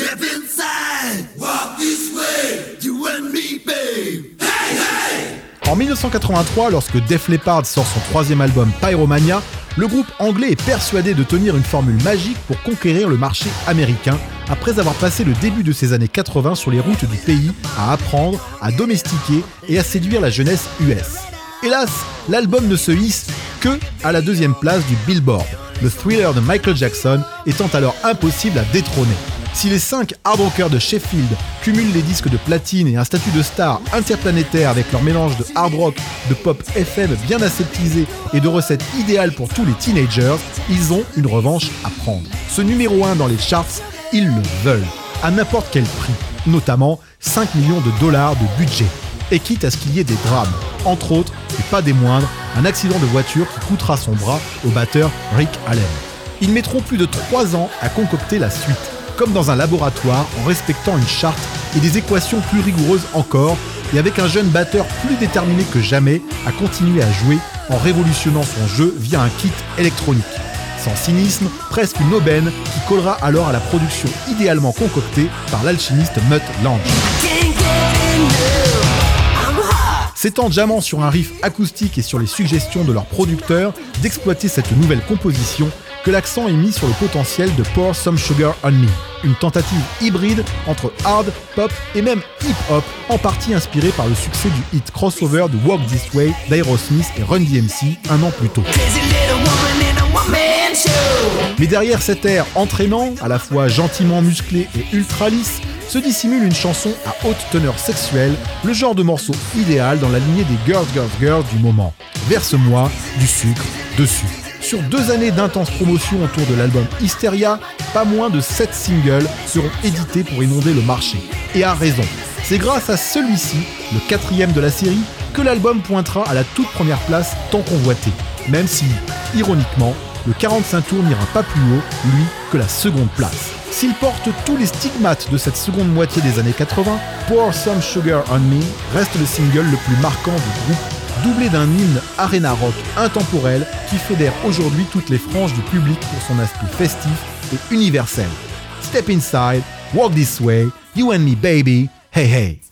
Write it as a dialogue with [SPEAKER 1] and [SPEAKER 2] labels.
[SPEAKER 1] Step inside, walk this way, you and me, babe. Hey, hey!
[SPEAKER 2] En 1983, lorsque Def Leppard sort son troisième album Pyromania, le groupe anglais est persuadé de tenir une formule magique pour conquérir le marché américain, après avoir passé le début de ces années 80 sur les routes du pays à apprendre, à domestiquer et à séduire la jeunesse US. Hélas, l'album ne se hisse que à la deuxième place du Billboard, le Thriller de Michael Jackson étant alors impossible à détrôner. Si les 5 hard rockers de Sheffield cumulent les disques de platine et un statut de star interplanétaire avec leur mélange de hard rock, de pop FM bien aseptisé et de recettes idéales pour tous les teenagers, ils ont une revanche à prendre. Ce numéro 1 dans les charts, ils le veulent, à n'importe quel prix, notamment 5 millions de dollars de budget. Et quitte à ce qu'il y ait des drames, entre autres, et pas des moindres, un accident de voiture qui coûtera son bras au batteur Rick Allen. Ils mettront plus de 3 ans à concocter la suite, comme dans un laboratoire en respectant une charte et des équations plus rigoureuses encore, et avec un jeune batteur plus déterminé que jamais à continuer à jouer en révolutionnant son jeu via un kit électronique. Sans cynisme, presque une aubaine qui collera alors à la production idéalement concoctée par l'alchimiste Mutt Lange. C'est en jammant sur un riff acoustique et sur les suggestions de leur producteur d'exploiter cette nouvelle composition que l'accent est mis sur le potentiel de Pour Some Sugar on Me, une tentative hybride entre hard, pop et même hip-hop, en partie inspirée par le succès du hit crossover de Walk This Way d'Aerosmith et Run DMC un an plus tôt. Mais derrière cet air entraînant, à la fois gentiment musclé et ultra lisse, se dissimule une chanson à haute teneur sexuelle, le genre de morceau idéal dans la lignée des Girls, Girls, Girls du moment. Verse-moi du sucre dessus. Sur 2 années d'intense promotion autour de l'album Hysteria, pas moins de 7 singles seront édités pour inonder le marché. Et à raison. C'est grâce à celui-ci, le 4e de la série, que l'album pointera à la toute première place tant convoité. Même si, ironiquement, le 45 tours n'ira pas plus haut, lui, que la seconde place. S'il porte tous les stigmates de cette seconde moitié des années 80, Pour Some Sugar on Me reste le single le plus marquant du groupe, doublé d'un hymne arena rock intemporel qui fédère aujourd'hui toutes les franges du public pour son aspect festif et universel. Step inside, walk this way, you and me baby, hey hey.